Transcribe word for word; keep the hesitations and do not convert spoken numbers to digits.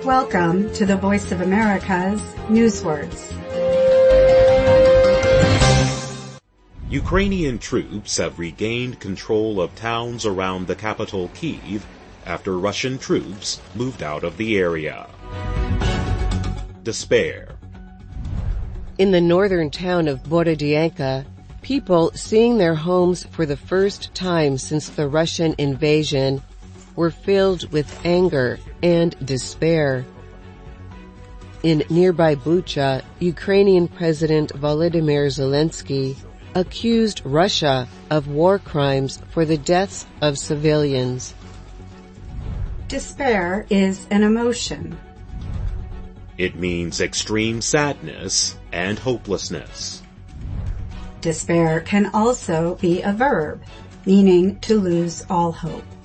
Welcome to the Voice of America's Newswords. Ukrainian troops have regained control of towns around the capital Kyiv after Russian troops moved out of the area. Despair. In the northern town of Borodianka, people seeing their homes for the first time since the Russian invasion were filled with anger and despair. In nearby Bucha, Ukrainian President Volodymyr Zelensky accused Russia of war crimes for the deaths of civilians. Despair is an emotion. It means extreme sadness and hopelessness. Despair can also be a verb, meaning to lose all hope.